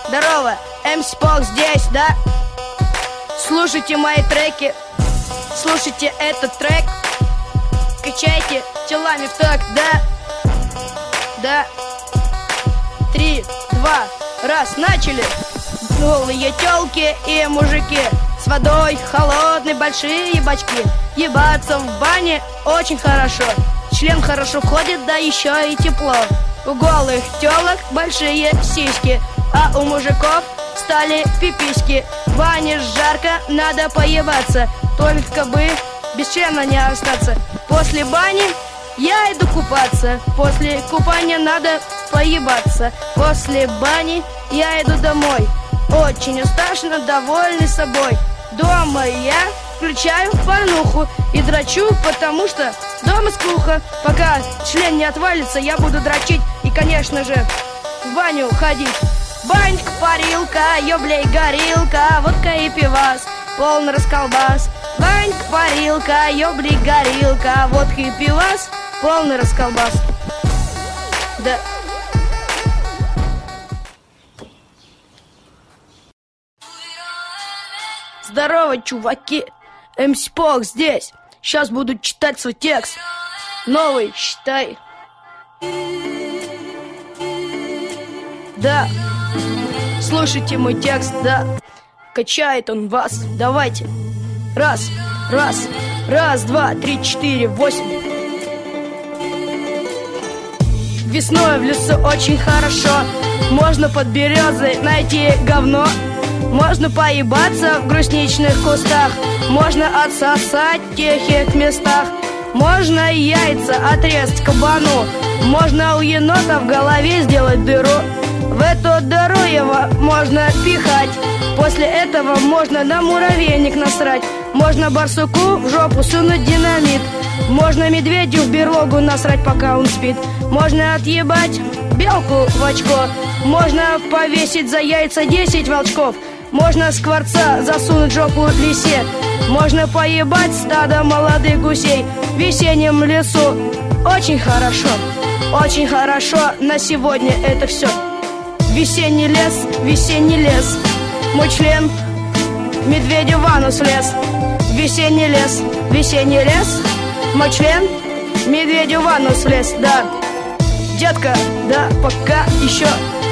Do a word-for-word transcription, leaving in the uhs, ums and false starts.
Здорово, эм си Pog здесь, да? Слушайте мои треки, слушайте этот трек, качайте телами в такт, да? Да. Три, два, раз, начали. Голые тёлки и мужики с водой холодной, большие бачки. Ебаться в бане очень хорошо. Член хорошо входит, да еще и тепло. У голых тёлок большие сиськи, а у мужиков стали пиписьки. В бане жарко, надо поебаться, только бы без члена не остаться. После бани я иду купаться, после купания надо поебаться. После бани я иду домой, очень уставший, довольный собой. Дома я включаю порнуху и дрочу, потому что дома скука. Пока член не отвалится, я буду дрочить и, конечно же, в баню ходить. Банька, парилка, ёблей, горилка, водка и пивас, полный расколбас. Банька, парилка, ёблей, горилка, водка и пивас, полный расколбас. Да. Здорово, чуваки, эм си Pog здесь. Сейчас буду читать свой текст. Новый, считай. Да. Слушайте мой текст, да. Качает он вас. Давайте. Раз, раз, раз, два, три, четыре, восемь. Весной в лесу очень хорошо. Можно под березой найти говно. Можно поебаться в грустничных кустах. Можно отсосать в тихих местах. Можно яйца отрезать кабану. Можно у енота в голове сделать дыру. В эту дыру его можно пихать. После этого можно на муравейник насрать. Можно барсуку в жопу сунуть динамит. Можно медведю в берлогу насрать, пока он спит. Можно отъебать белку в очко. Можно повесить за яйца десять волчков. Можно скворца засунуть в жопу лисе. Можно поебать стадо молодых гусей в весеннем лесу. Очень хорошо, очень хорошо. На сегодня это все. Весенний лес, весенний лес. Мой член медведю в анус лез. Весенний лес, весенний лес. Мой член медведю в анус лез, да. Детка, да, пока еще